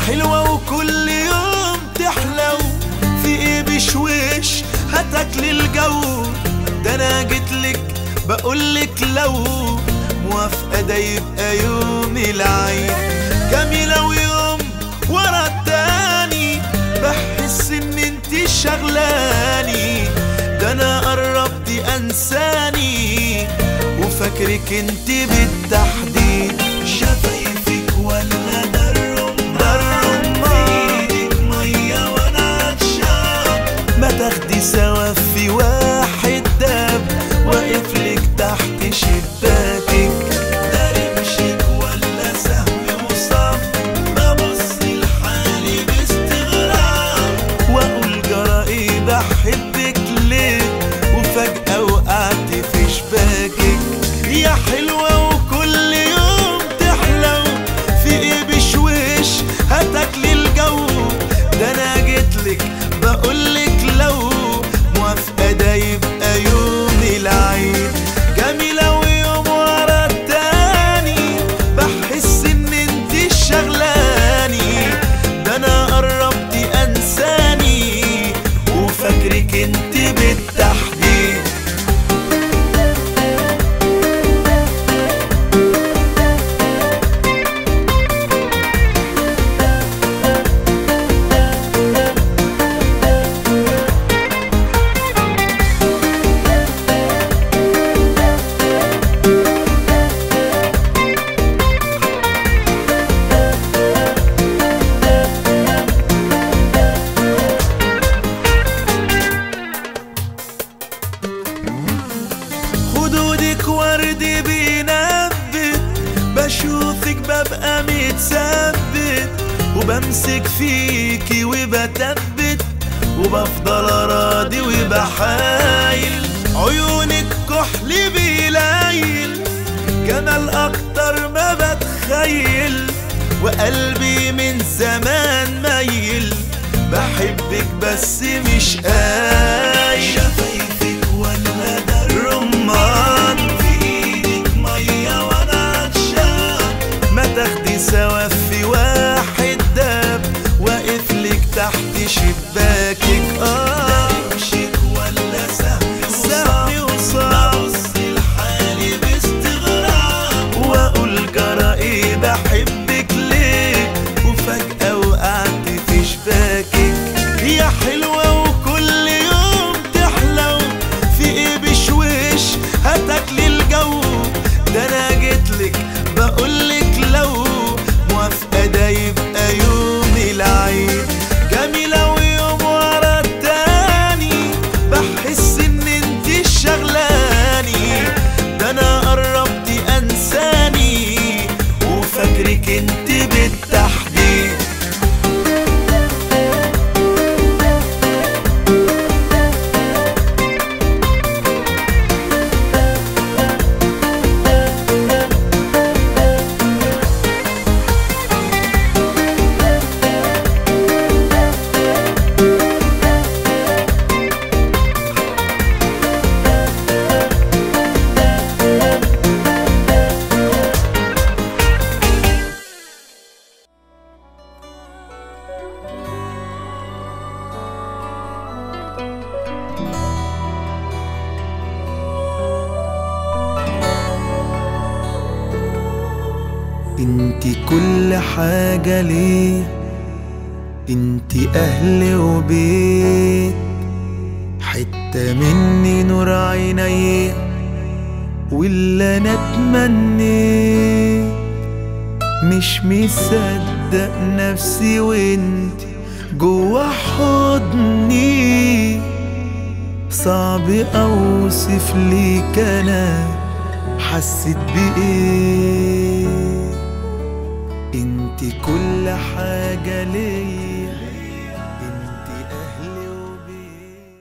حلوة وكل يوم تحلو، في ايه بشويش هتاكلي الجو؟ ده انا جيتلك بقولك لو موافقة ده يبقى يوم العيد. جميلة ويوم ورا التاني بحس ان انتي شغلاني، ده انا قربت انساني وفاكرك انتي بالتحديد. شفايفك ولا ده الرمان في ايدك مية وانا عطشان، ما تاخدي سوا في واحد داب واقفلك تحت شباكك. ده رمشك ولا سهم وصام، ببص لحالي باستغراب واقول جرى ايه بحبك ليه، وفجأة وقعت في شباكك. يا حلوة وكل يوم تحلو، في ايه بشويش هتاكلي الجو؟ ده انا جيتلك بقولك لو موافقة ده يبقى يوم العيد. جميلة ويوم ورا التاني بحس ان انتي شغلاني، ده انا قربت انساني وفاكرك انتي بالتحديد. خدودك وردي بينبت، بشوفك ببقى متثبت وبمسك فيكي وبتبت وبفضل اراضي وبحايل. عيونك كحل بيلايل جمال اكتر ما بتخيل، وقلبي من زمان ميل بحبك بس مش قايل. شفايفك ولا ده الرمان في ايدك مية وانا عطشان، ما تاخدي سوا في واحد داب واقفلك تحت شباكك. رمشك ولا سهم وصام، ببص لحالي باستغراب واقول جرى ايه بحبك ليه، وفجأة وقعت في شباكك. يا حلوة وكل يوم تحلو، في ايه بشويش هتاكلي الجو؟ ده انا جيتلك بقولك لو موافقة ده يبقى يوم العيد. جميلة ويوم ورا التاني بحس ان انتي شغلاني، ده انا قربت انساني وفاكرك انتي بالتحديد. انتي كل حاجة ليه، انتي اهل وبيت، حتة مني نور عيني واللي انا اتمنيت. مش مصدق نفسي وانتي جوا حضني، صعب اوصف ليك انا حسيت بايه. انتي كل حاجة ليا.